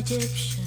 Egyptian.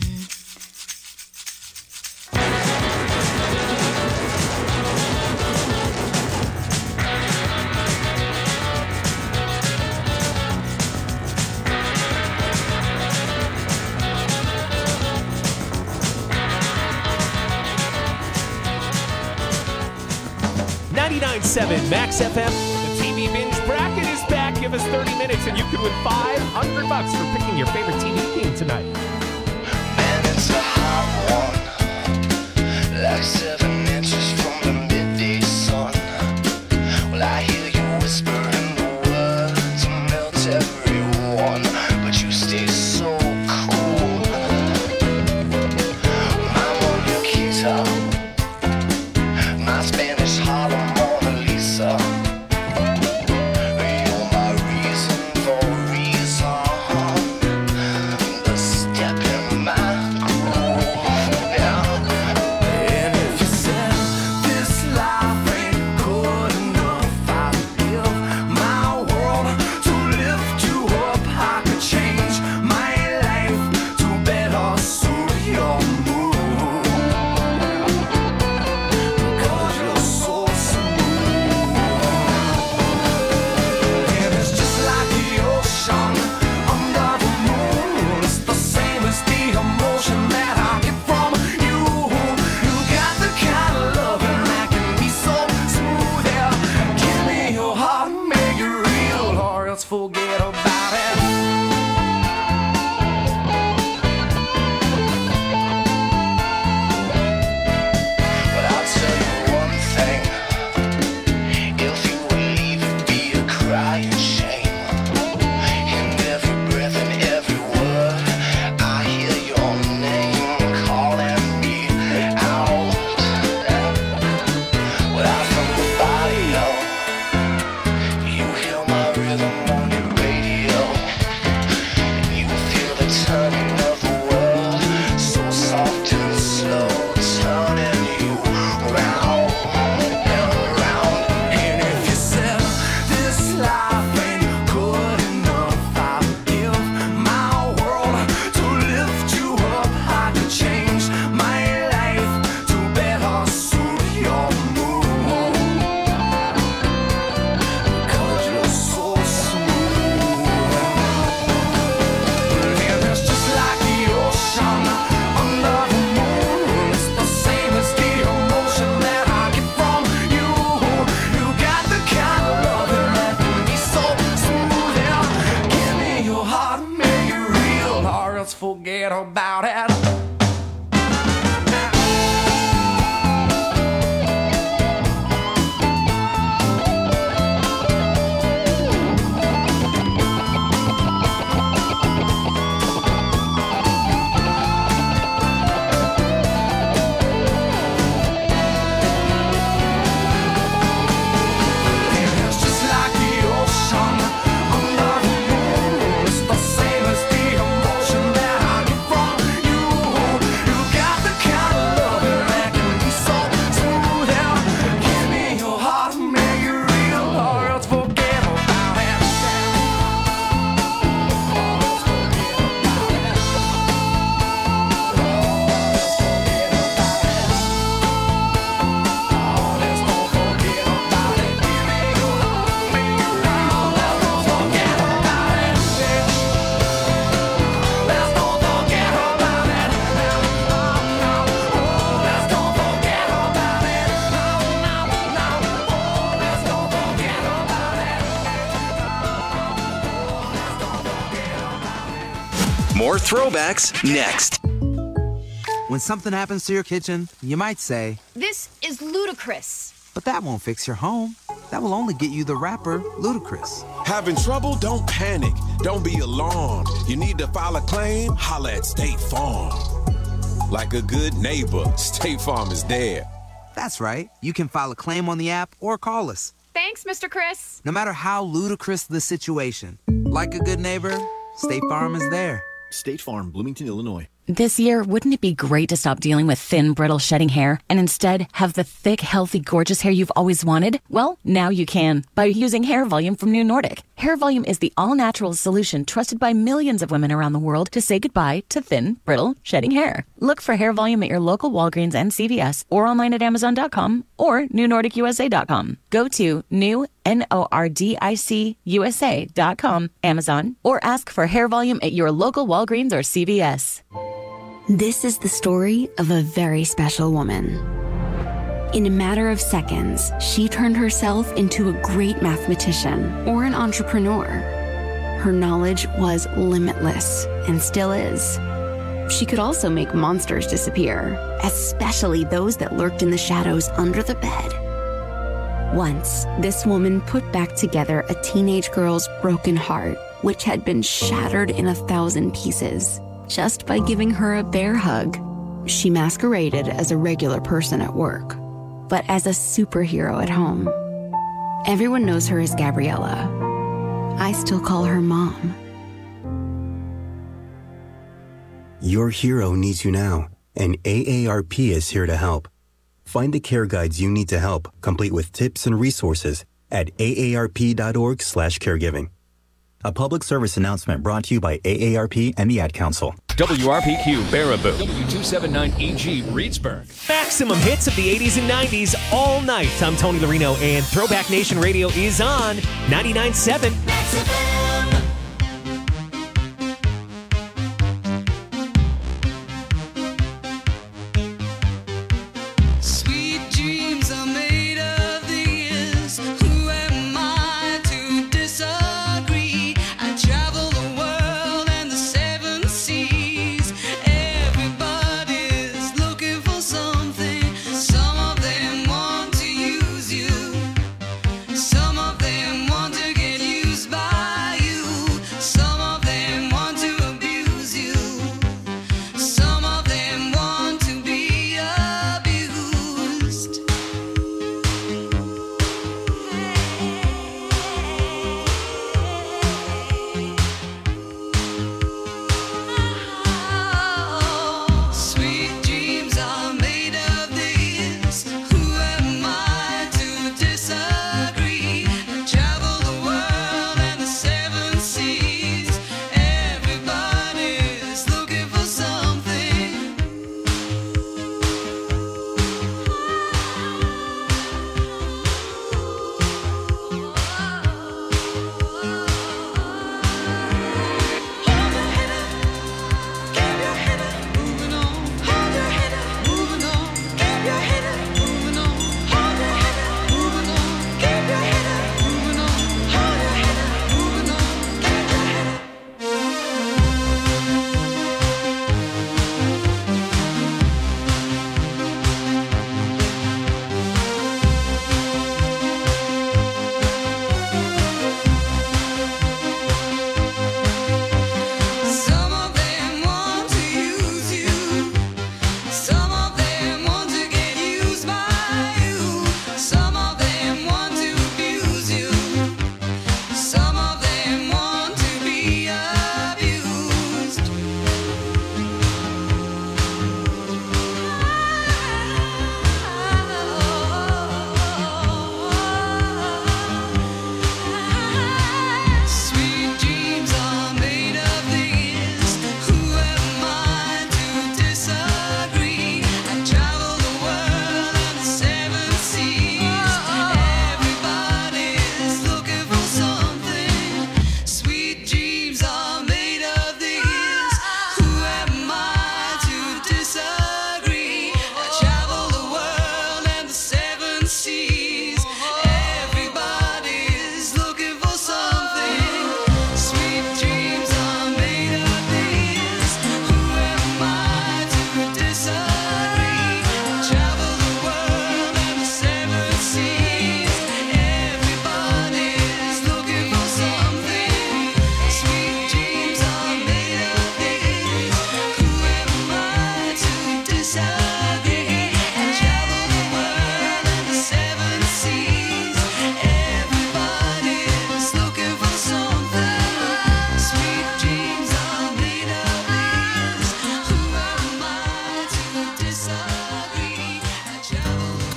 99.7 Max FM. The TV Binge Bracket is back. Give us 30 minutes and you could win $500 for picking your favorite TV game tonight. Man, it's a hot one. Like 7 inches from the midday sun. Well, I hear you whispering the words to melt everyone. But you stay so cool. I'm on your guitar. My Spanish Harlem Mona Lisa. You're my reason for reason. The step in my groove. Yeah. And if you said this life ain't good enough, I'd give my world to lift you up. I could change my life to better suit your mood. Because you're so smooth. And it's just like the ocean under the moon. It's the same as the emotion that I get from you. You got the kind of loving that can be so smooth. Yeah. Give me your heart and make it real, or else forget about it. But I'll tell you one thing. If you would leave, it'd be a crying shame. In every breath and every word, I hear your name calling me out. Well, I'm from the barrio. You hear my rhythm on your radio. And you feel the turning of the world, so soft and slow, turning you round and round. And if you said this life ain't good enough, I'd give my world to lift you up. I could change my life to better suit your mood. Because you're so smooth. And it's just like the ocean under the moon. It's the same as the emotion that I get from you. You got the kind of loving that can be so smooth. Yeah. Give me your heart and make it real, or else forget about it. And it's just like the ocean under the moon. It's the same as the emotion that I get from you. You got the kind of loving that can be so smooth. Yeah. Give me your heart and make it real, or else forget about it. Let's don't forget about it. Give me your heart, make it real. Let's don't forget about it. Let's don't forget about it. Let's don't forget about it. Let's don't forget about it. More throwbacks next. When something happens to your kitchen, you might say, This is ludicrous. but that won't fix your home. That will only get you the rapper, Ludacris. Having trouble? Don't panic. Don't be alarmed. You need to file a claim? Holla at State Farm. Like a good neighbor, State Farm is there. That's right. You can file a claim on the app or call us. Thanks, Mr. Chris. No matter how ludicrous the situation, like a good neighbor, State Farm is there. State Farm, Bloomington, Illinois. This year, wouldn't it be great to stop dealing with thin, brittle, shedding hair and instead have the thick, healthy, gorgeous hair you've always wanted? Well, now you can by using Hair Volume from New Nordic. Hair Volume is the all-natural solution trusted by millions of women around the world to say goodbye to thin, brittle, shedding hair. Look for Hair Volume at your local Walgreens and CVS or online at Amazon.com or NewNordicUSA.com. Go to NewNordicUSA.com, Amazon, or ask for Hair Volume at your local Walgreens or CVS. This is the story of a very special woman. In a matter of seconds, she turned herself into a great mathematician or an entrepreneur. Her knowledge was limitless and still is. She could also make monsters disappear, especially those that lurked in the shadows under the bed. Once, this woman put back together a teenage girl's broken heart, which had been shattered in 1,000 pieces, just by giving her a bear hug. She masqueraded as a regular person at work, but as a superhero at home. Everyone knows her as Gabriella. I still call her Mom. Your hero needs you now, and AARP is here to help. Find the care guides you need to help, complete with tips and resources at aarp.org/caregiving. A public service announcement brought to you by AARP and the Ad Council. WRPQ Baraboo. W279EG Reedsburg. Maximum hits of the 80s and 90s all night. I'm Tony Larino, and Throwback Nation Radio is on 99.7. Some of them want to get used by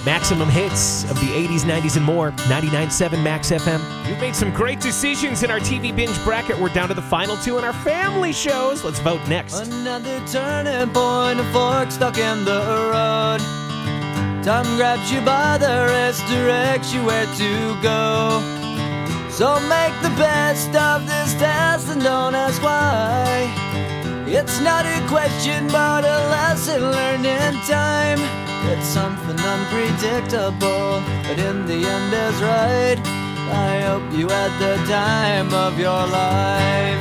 Maximum hits of the 80s, 90s, and more. 99.7 Max FM. You've made some great decisions in our TV binge bracket. We're down to the final two in our family shows. Let's vote next. Another turning point, a fork stuck in the road. Time grabs you by the wrist, directs you where to go. So make the best of this test and don't ask why. It's not a question but a lesson learned in time. It's something unpredictable, but in the end is right. I hope you had the time of your life.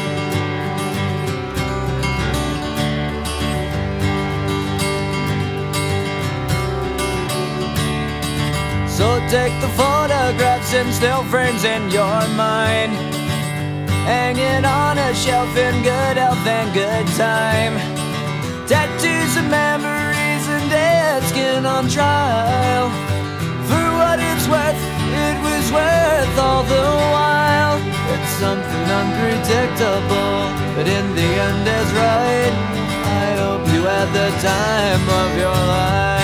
So take the photographs and still frames in your mind, hanging on a shelf in good health and good time. Tattoos of memories and dead skin on trial. For what it's worth, it was worth all the while. It's something unpredictable, but in the end is right. I hope you had the time of your life.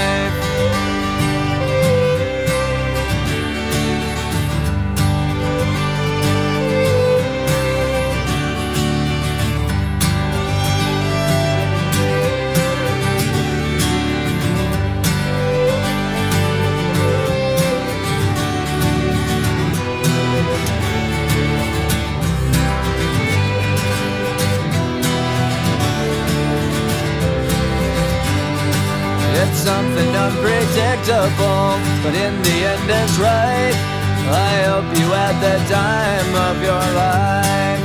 It's something unpredictable, but in the end it's right. I hope you had the time of your life.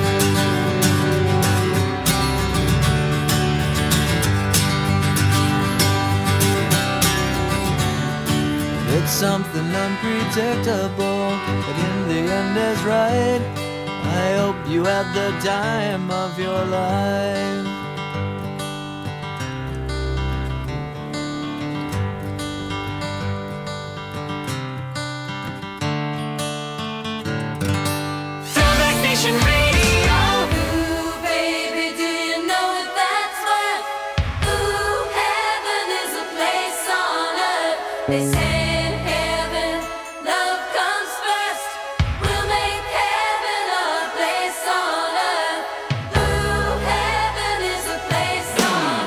It's something unpredictable, but in the end is right. I hope you had the time of your life. They say in heaven, love comes first. We'll make heaven a place on earth. Ooh, heaven is a place on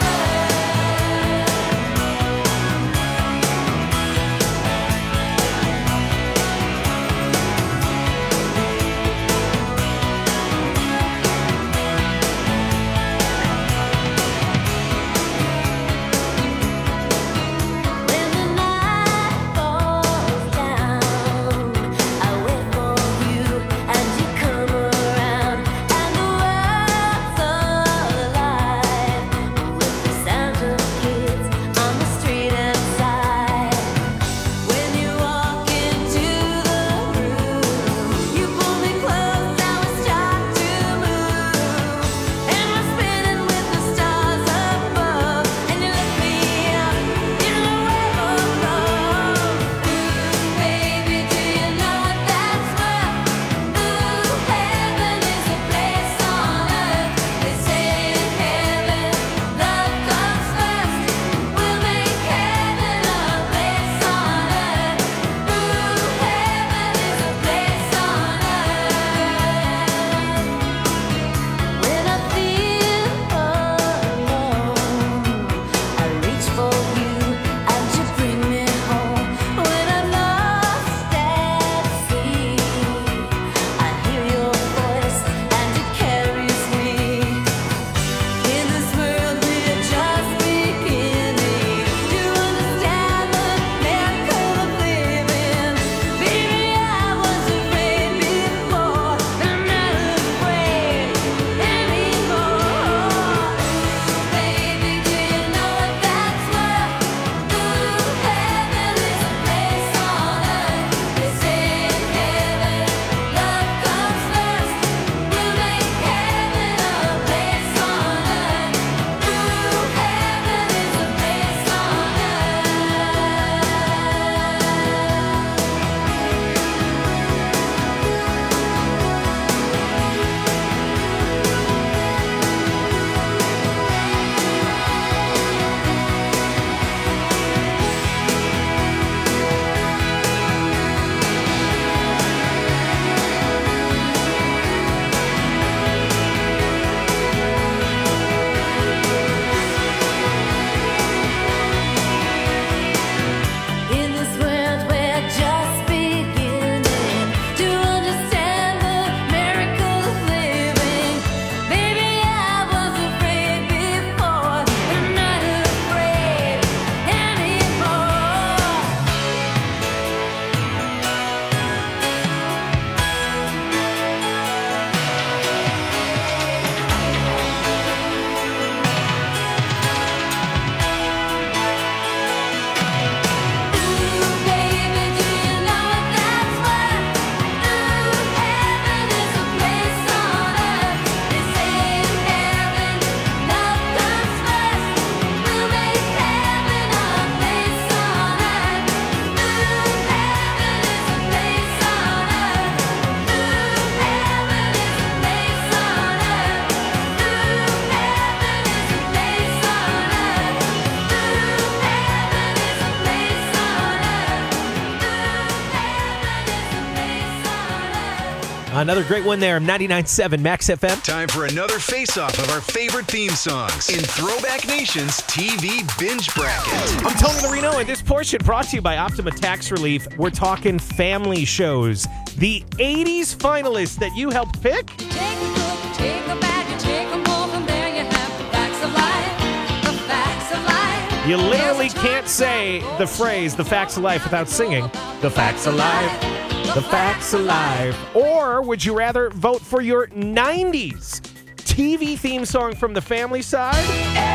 Another great one there, 99.7 Max FM. Time for another face-off of our favorite theme songs in Throwback Nation's TV Binge Bracket. I'm Tony Marino, and this portion brought to you by Optima Tax Relief. We're talking family shows. The 80s finalists that you helped pick. Take a look, take a bag, and take a more. From there you have the facts of life, the facts of life. You literally can't say the phrase, the facts of life, without singing, the facts of life, the facts of life. Or would you rather vote for your 90s TV theme song from the family side?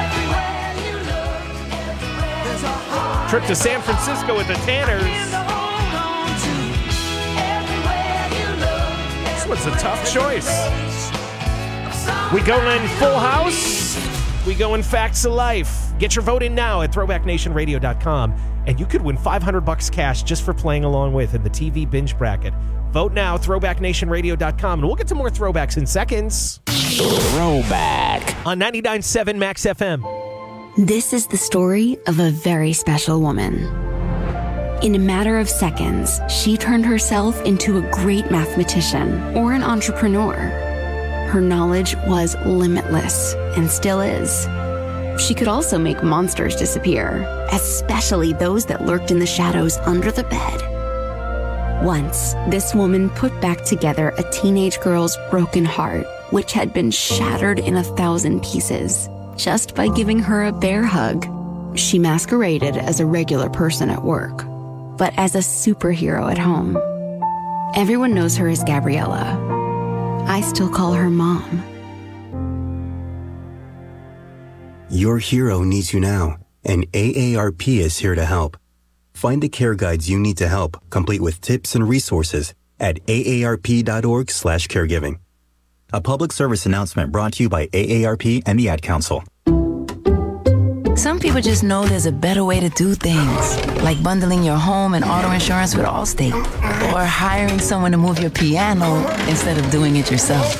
Trip to San Francisco with the Tanners. This one's a tough choice. We going in Full House? We go in Facts of Life. Get your vote in now at throwbacknationradio.com, and you could win $500 cash just for playing along with in the TV Binge Bracket. Vote now, throwbacknationradio.com, and we'll get to more throwbacks in seconds. Throwback on 99.7 Max FM. This is the story of a very special woman. In a matter of seconds, she turned herself into a great mathematician or an entrepreneur. Her knowledge was limitless and still is. She could also make monsters disappear, especially those that lurked in the shadows under the bed. Once, this woman put back together a teenage girl's broken heart, which had been shattered in 1,000 pieces, just by giving her a bear hug. She masqueraded as a regular person at work, but as a superhero at home. Everyone knows her as Gabriella. I still call her Mom. Your hero needs you now, and AARP is here to help. Find the care guides you need to help, complete with tips and resources at aarp.org/caregiving. A public service announcement brought to you by AARP and the Ad Council. Some people just know there's a better way to do things, like bundling your home and auto insurance with Allstate, or hiring someone to move your piano instead of doing it yourself.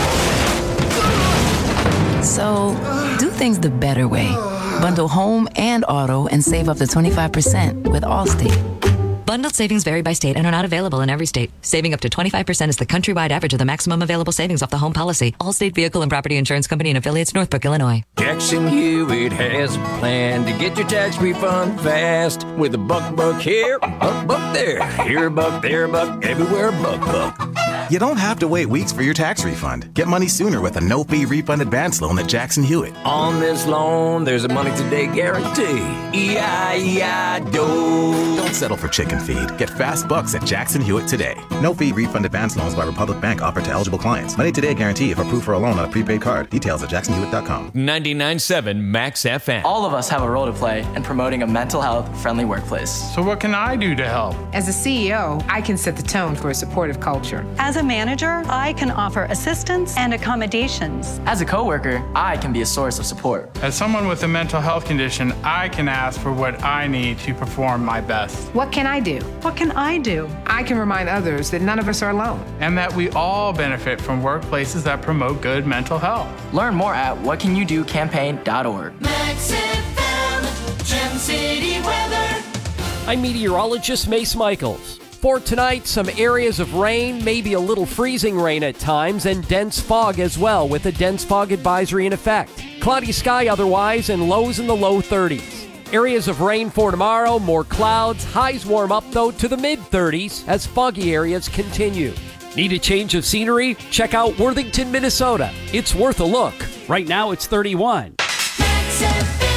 So, do things the better way. Bundle home and auto and save up to 25% with Allstate. Bundled savings vary by state and are not available in every state. Saving up to 25% is the countrywide average of the maximum available savings off the home policy. Allstate Vehicle and Property Insurance Company and affiliates, Northbrook, Illinois. Jackson Hewitt has a plan to get your tax refund fast. With a buck here, buck there. Here a buck, there a buck, everywhere a buck. You don't have to wait weeks for your tax refund. Get money sooner with a no-fee refund advance loan at Jackson Hewitt. On this loan, there's a money today guarantee. E-I-E-I-DO. Don't settle for chicken feed. Get fast bucks at Jackson Hewitt today. No-fee refund advance loans by Republic Bank offered to eligible clients. Money today guarantee if approved for a loan on a prepaid card. Details at jacksonhewitt.com. 99.7 Max FM. All of us have a role to play in promoting a mental health-friendly workplace. So what can I do to help? As a CEO, I can set the tone for a supportive culture. As a manager, I can offer assistance and accommodations. As a coworker, I can be a source of support. As someone with a mental health condition, I can ask for what I need to perform my best. What can I do? What can I do? I can remind others that none of us are alone. And that we all benefit from workplaces that promote good mental health. Learn more at whatcanyoudocampaign.org. Max FM, Gem City weather. I'm meteorologist Mace Michaels. For tonight, some areas of rain, maybe a little freezing rain at times, and dense fog as well, with a dense fog advisory in effect. Cloudy sky otherwise, and lows in the low 30s. Areas of rain for tomorrow, more clouds. Highs warm up, though, to the mid-30s as foggy areas continue. Need a change of scenery? Check out Worthington, Minnesota. It's worth a look. Right now, it's 31. Max FM.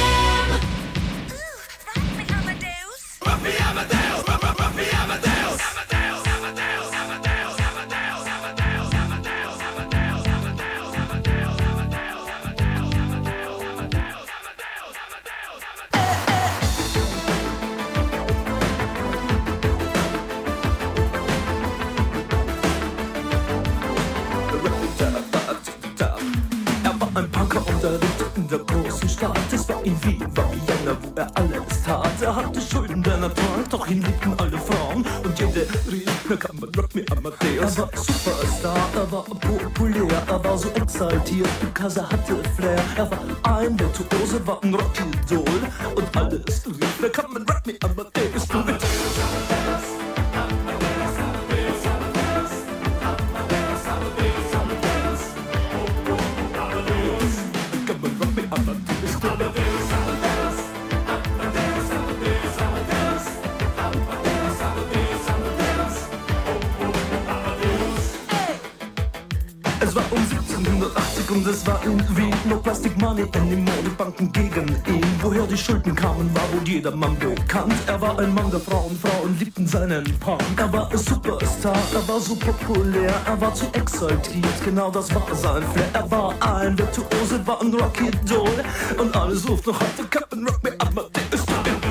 Ein Punker unterrichtet in der großen Stadt. Es war in Wien, war Vienna, wo alles tat. Hatte Schulden der Natur, doch ihn liebten alle Frauen. Und jede rief, na kann man Rock me Amadeus. Er war Superstar, er war populär, er war so exaltiert, because er hatte Flair. Er war ein Virtuose, war ein Rockidol. Und alles rief, na kann man Rock me Amadeus. und es war irgendwie no Plastic Money in die Modebanken gegen ihn. Woher die Schulden kamen, war wohl jedermann bekannt. Er war ein Mann der Frauen, Frauen liebten seinen Punk. Er war ein Superstar, er war so populär, er war zu exaltiert, genau das war sein Flair. Er war ein Virtuose, war ein Rocky-Doll und alle suchten noch heute Captain Rock Me Amadeus.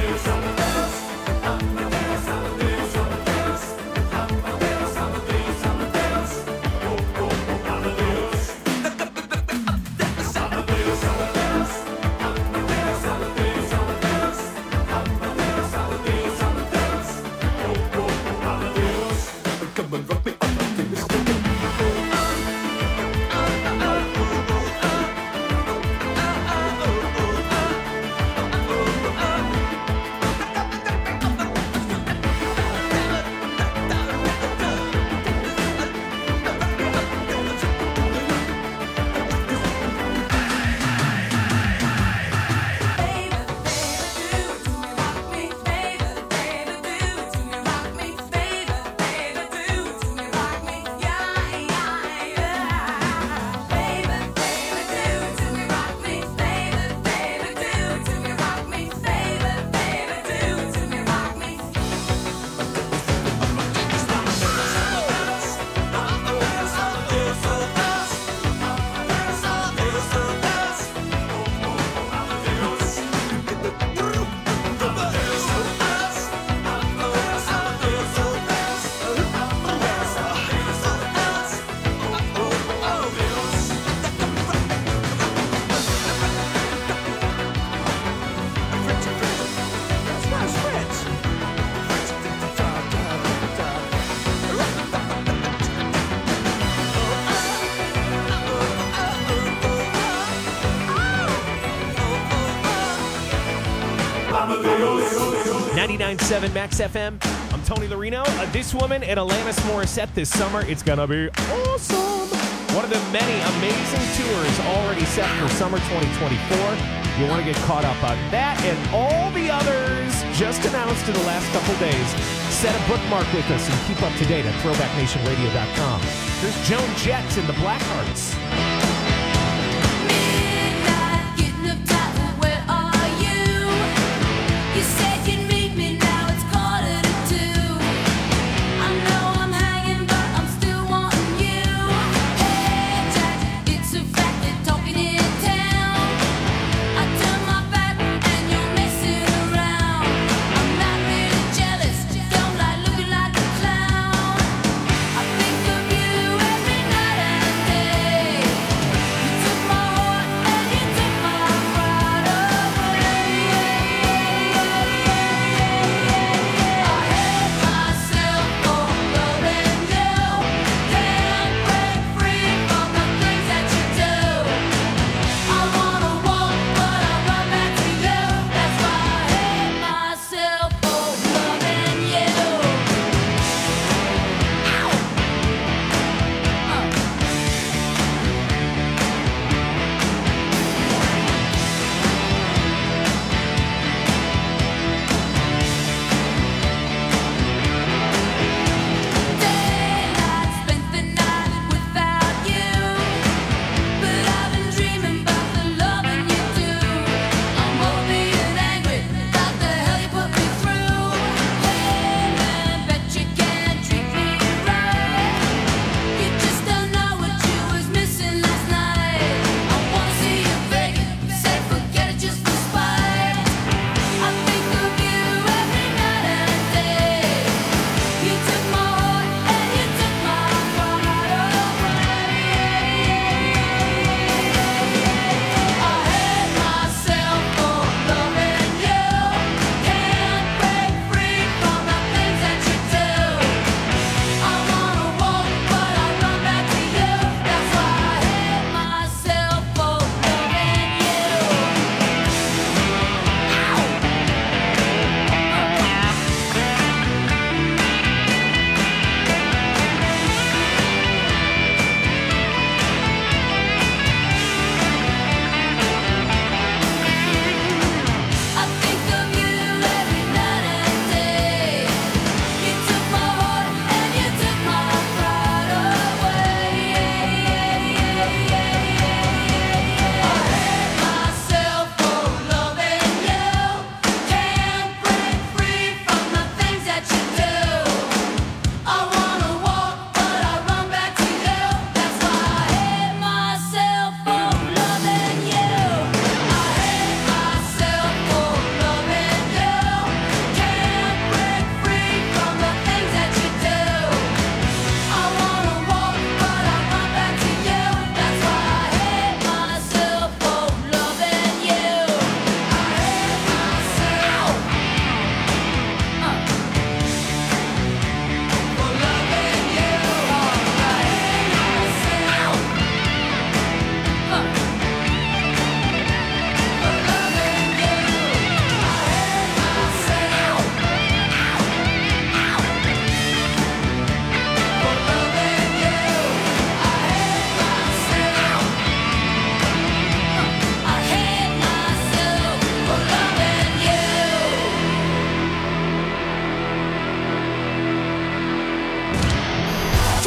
.7 Max FM. I'm Tony Larino. This woman and Alanis Morissette this summer. It's gonna be awesome. One of the many amazing tours already set for summer 2024. You want to get caught up on that and all the others just announced in the last couple days. Set a bookmark with us and keep up to date at throwbacknationradio.com. There's Joan Jett and the Blackhearts. You said you'd meet me, now it's 1:45. I know I'm hanging, but I'm still wanting you. Hey Jack, it's a fact you're talking in town. I turn my back and you're messing around. I'm not really jealous, don't like looking like a clown. I think of you every night and day.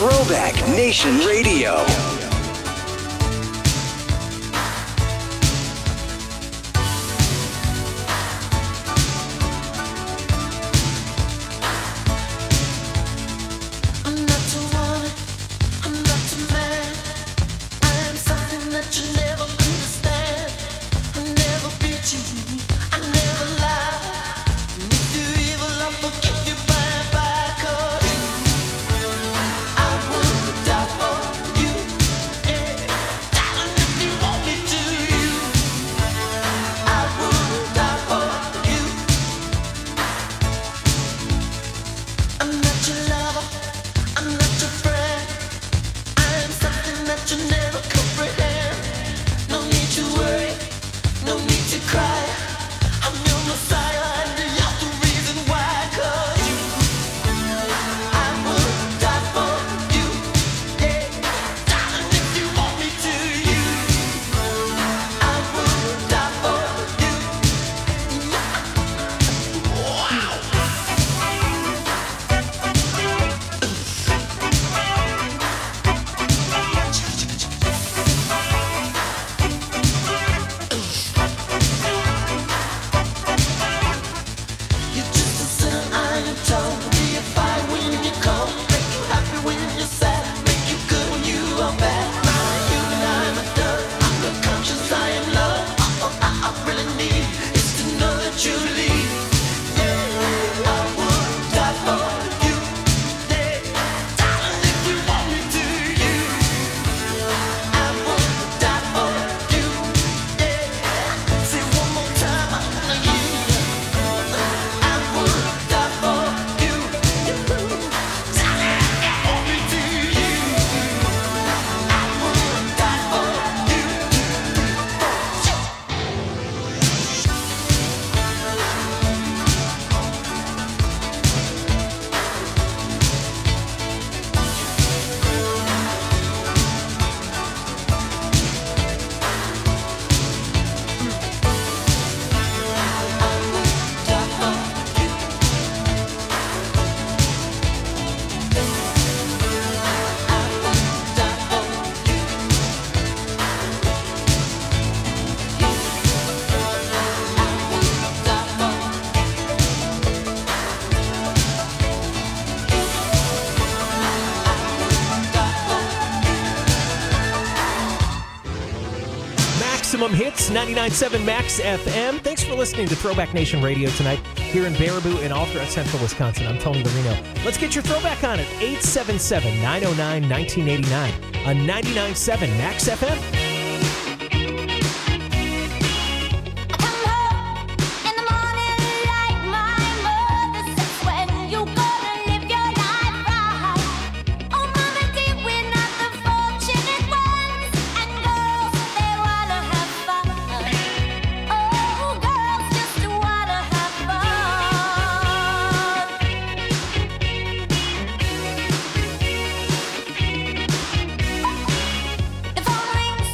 Throwback Nation Radio. Hits 99.7 Max FM. Thanks for listening to Throwback Nation Radio tonight here in Baraboo and all throughout central Wisconsin. I'm Tony Marino. Let's get your throwback on at 877-909-1989 on 99.7 Max FM. If all rings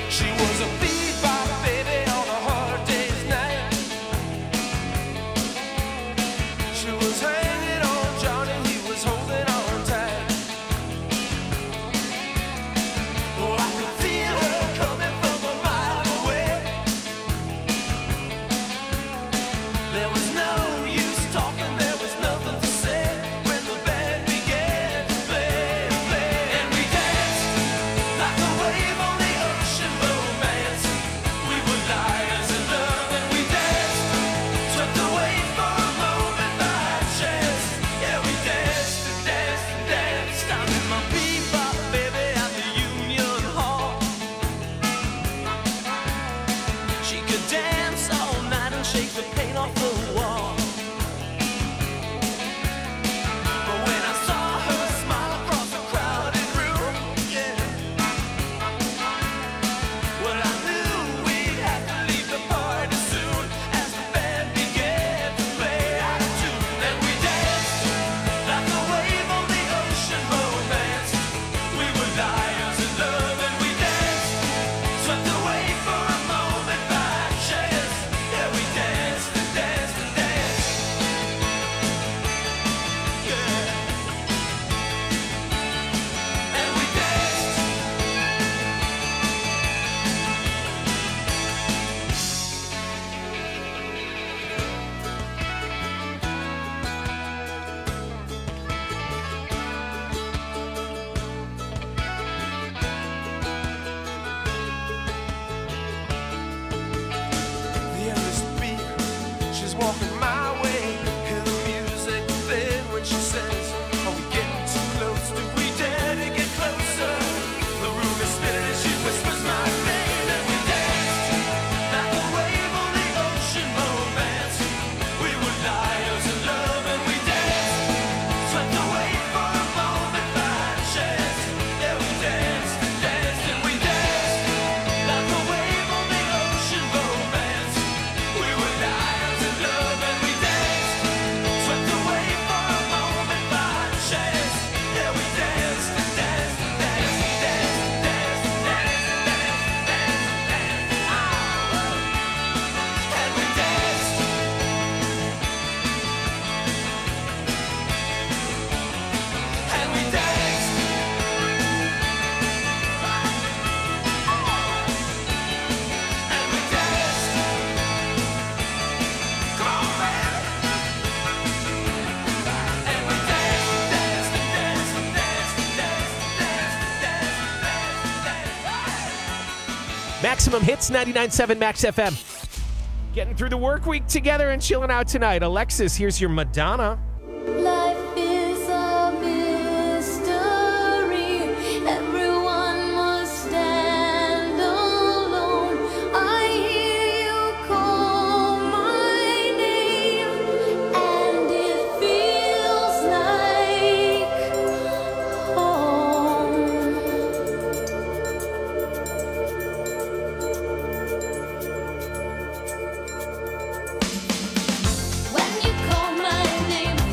She was a bebop baby on a hard day's night. She was hanging on Johnny, he was holding on tight. Oh, I could feel her coming from a mile away. There was no use talking, there was nothing to say when the band began to play, and we danced like a wave on the ocean, romance. We were liars in love, and we danced, swept away for a moment by chance. Yeah, we danced and danced and danced. I'm in my bebop baby at the Union Hall. She could dance all night and shake the paint off the wall. But when I saw her smile across the crowded room, yeah, well, I knew we'd have to leave the party soon as the band began to play out of tune. And we danced like a wave on the ocean, romance. We were liars in love, and we danced, swept away for a moment by chance. Yeah, we danced and danced and danced. Yeah. And we danced. The endless beat, she's walking my way. Hear the music fade when she says, are we getting too close? Do we dare to get closer? The room is spinning as she whispers my name, and we danced like a wave on the ocean, romance. We were liars in love, and we danced, swept away for a moment by chance. Yeah, we danced and danced and we danced like a wave on the ocean, romance. We were liars in love, and we danced, swept away for a moment by chance. Yeah, we danced and danced and danced and danced and danced and danced and danced and danced and danced. And we danced. And we danced. And we danced. Come on, man. And we danced, danced, and danced, and danced, and danced, and danced, and danced. Maximum Hits 99.7 Max FM. Getting through the work week together and chilling out tonight. Alexis, here's your Madonna. Life is a mystery. Everyone must stand alone. I hear you call my name, and it feels like home. When you call my name.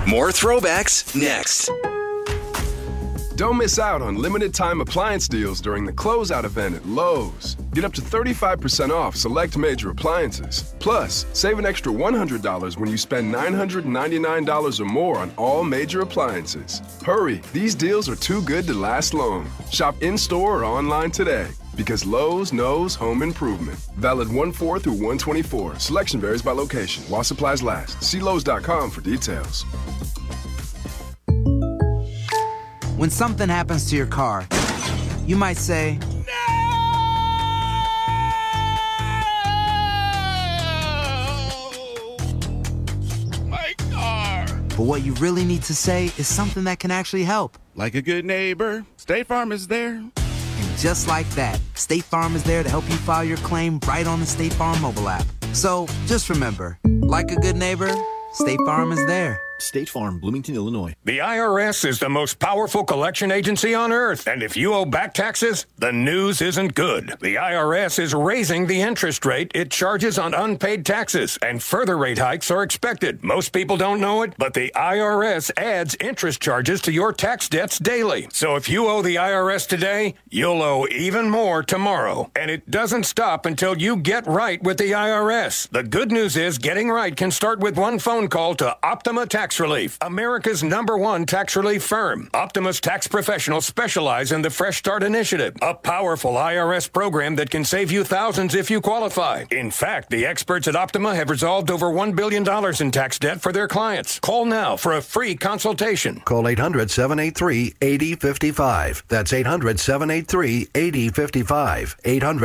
More throwbacks next. Don't miss out on limited-time appliance deals during the closeout event at Lowe's. Get up to 35% off select major appliances. Plus, save an extra $100 when you spend $999 or more on all major appliances. Hurry, these deals are too good to last long. Shop in-store or online today. Because Lowe's knows home improvement. Valid 1/4 through 1/24. Selection varies by location. While supplies last. See Lowe's.com for details. When something happens to your car, you might say, My car. but what you really need to say is something that can actually help. Like a good neighbor, State Farm is there. And just like that, State Farm is there to help you file your claim right on the State Farm mobile app. So just remember, like a good neighbor, State Farm is there. State Farm, Bloomington, Illinois. The IRS is the most powerful collection agency on earth, and if you owe back taxes, the news isn't good. The IRS is raising the interest rate it charges on unpaid taxes, and further rate hikes are expected. Most people don't know it, but the IRS adds interest charges to your tax debts daily. So if you owe the IRS today, you'll owe even more tomorrow. And it doesn't stop until you get right with the IRS. The good news is getting right can start with one phone call to Optima Tax Relief, America's #1 tax relief firm. Optima's tax professionals specialize in the Fresh Start Initiative, a powerful IRS program that can save you thousands if you qualify. In fact, the experts at Optima have resolved over $1 billion in tax debt for their clients. Call now for a free consultation. Call 800-783-8055. That's 800-783-8055.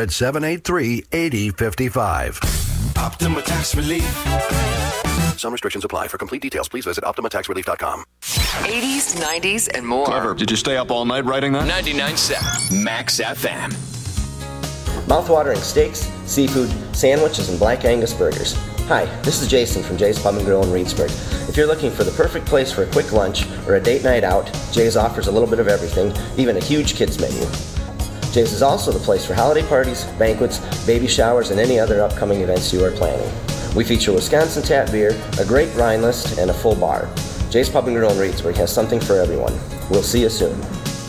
800-783-8055. Optima Tax Relief. Some restrictions apply. For complete details, please visit OptimaTaxRelief.com. 80s, 90s, and more. Clever. Did you stay up all night writing that? 99.7 Max FM. Mouth-watering steaks, seafood, sandwiches, and Black Angus burgers. Hi, this is Jason from Jay's Pub and Grill in Reedsburg. If you're looking for the perfect place for a quick lunch or a date night out, Jay's offers a little bit of everything, even a huge kids menu. Jay's is also the place for holiday parties, banquets, baby showers, and any other upcoming events you are planning. We feature Wisconsin tap beer, a great wine list, and a full bar. Jay's Pub and Grill in Reedsburg has something for everyone. We'll see you soon.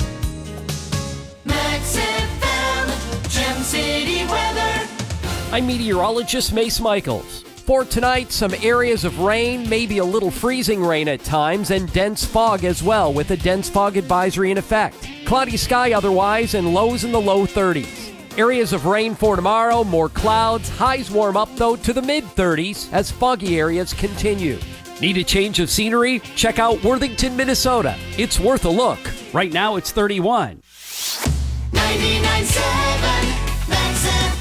Max FM, Gem City weather. I'm meteorologist Mace Michaels. For tonight, some areas of rain, maybe a little freezing rain at times, and dense fog as well, with a dense fog advisory in effect. Cloudy sky otherwise, and lows in the low 30s. Areas of rain for tomorrow, more clouds. Highs warm up, though, to the mid-30s as foggy areas continue. Need a change of scenery? Check out Worthington, Minnesota. It's worth a look. Right now, it's 31. 99.7 Max FM.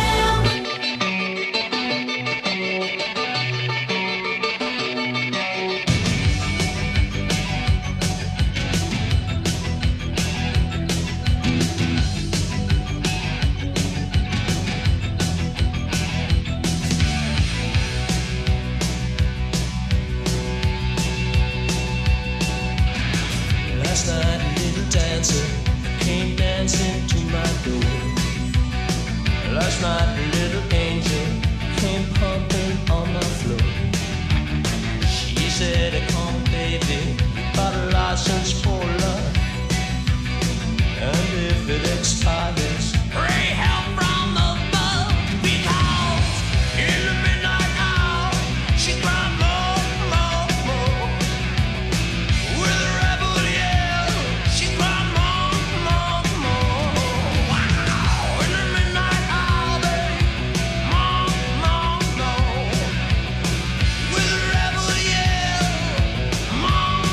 Last night a little dancer came dancing to my door. Last night a little angel came pumping on my floor. She said, come baby, got a license for love. And if it expires, pray help from above. Because in the midnight hour, she cried more, more, more. With a rebel yell, she cried more, more, more. Wow, in the midnight hour, babe, more, more, more. With a rebel yell, more,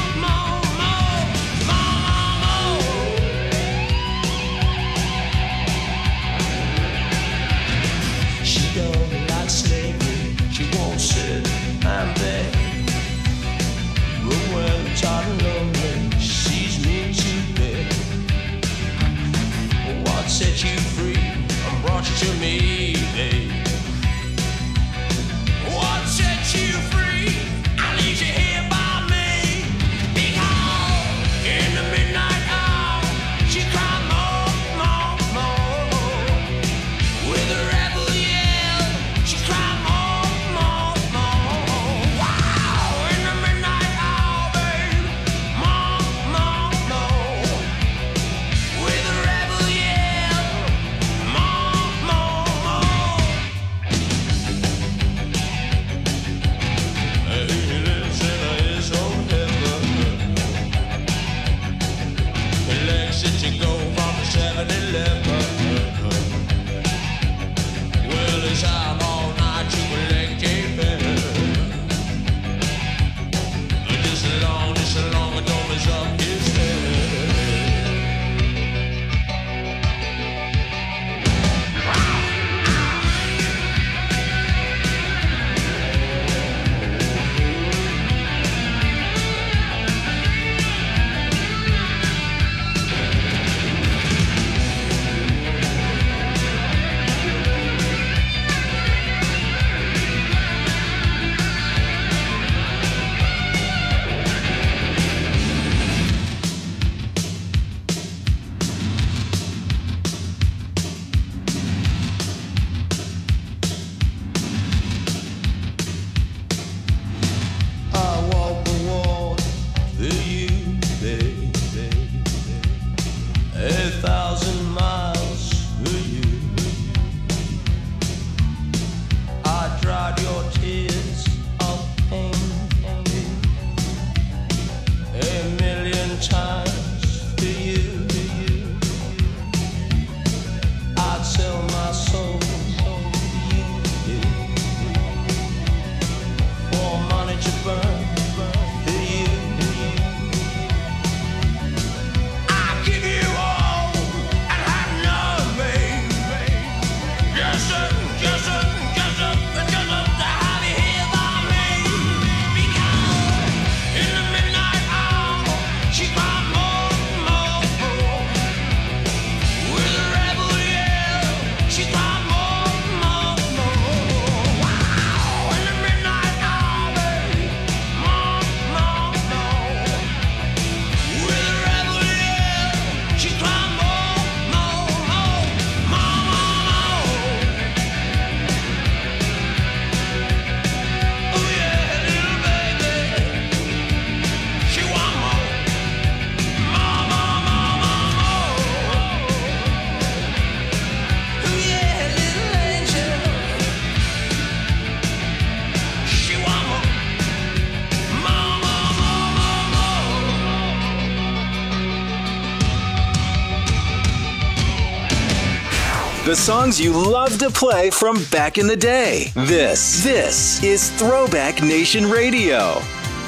The songs you love to play from back in the day. This is Throwback Nation Radio.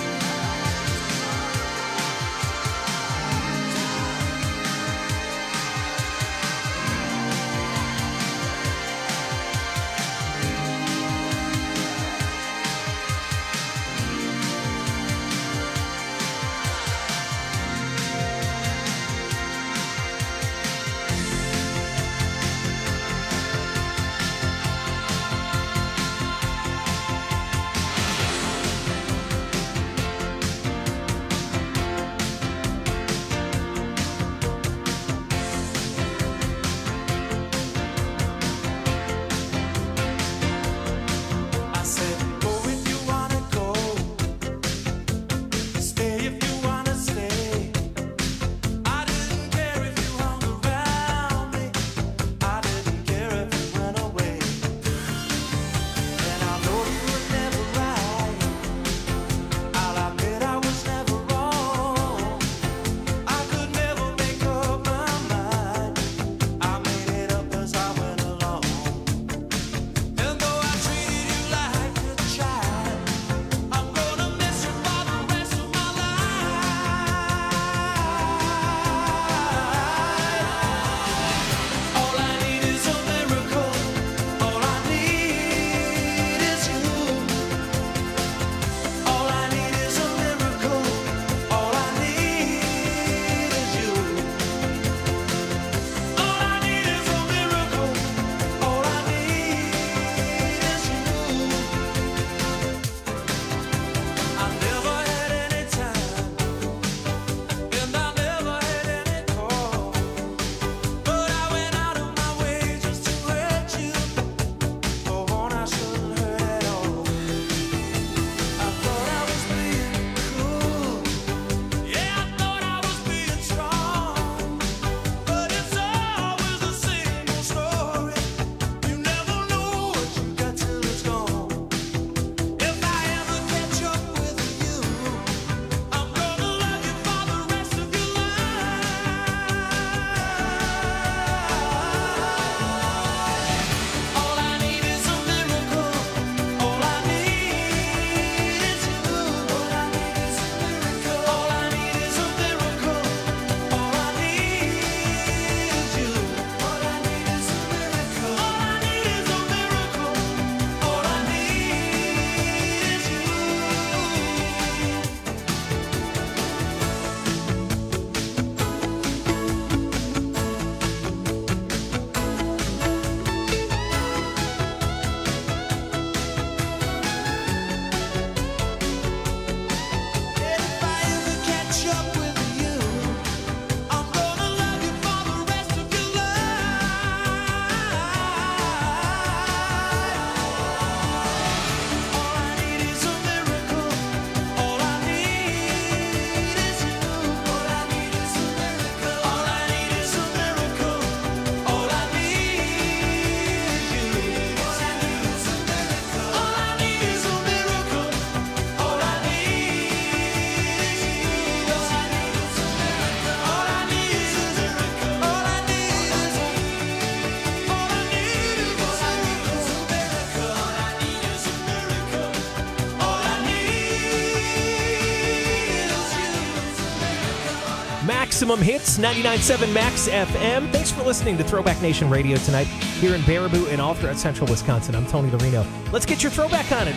Maximum Hits, 99.7 Max FM. Thanks for listening to Throwback Nation Radio tonight here in Baraboo and all throughout central Wisconsin. I'm Tony Lorino. Let's get your throwback on at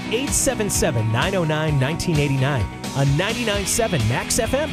877-909-1989 on 99.7 Max FM.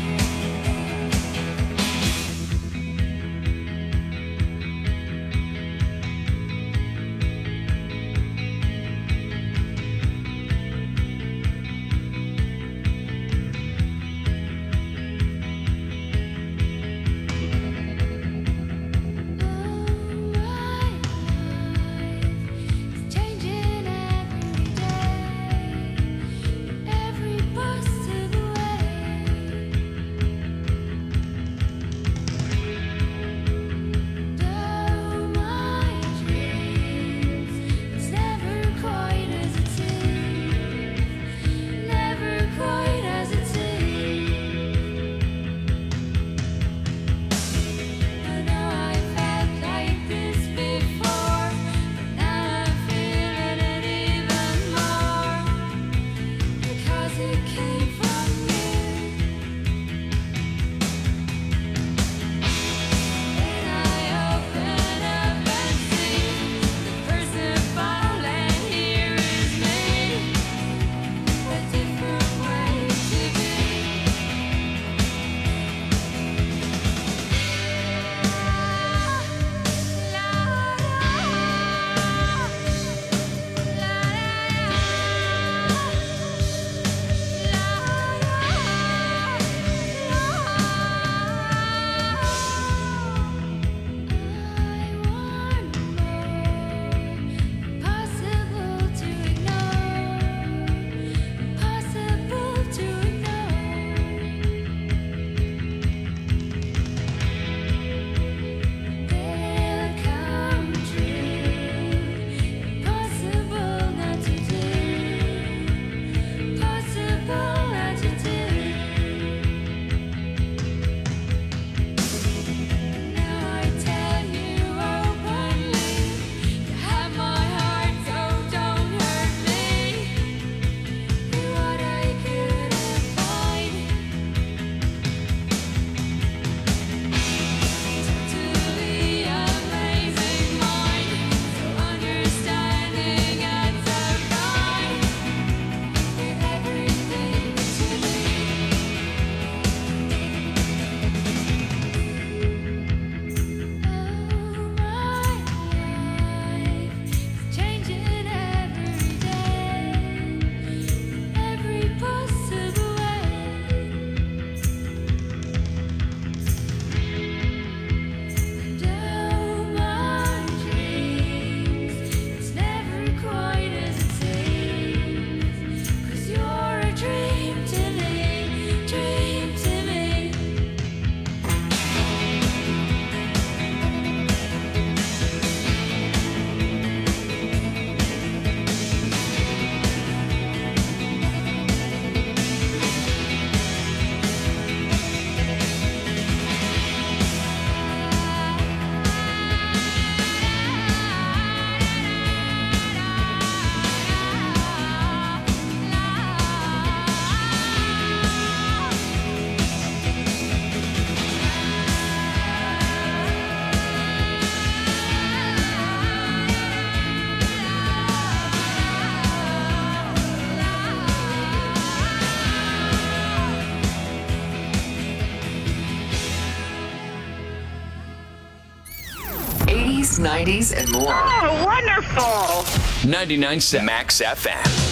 80s, 90s, and more. Oh, wonderful. 99.7 Max FM.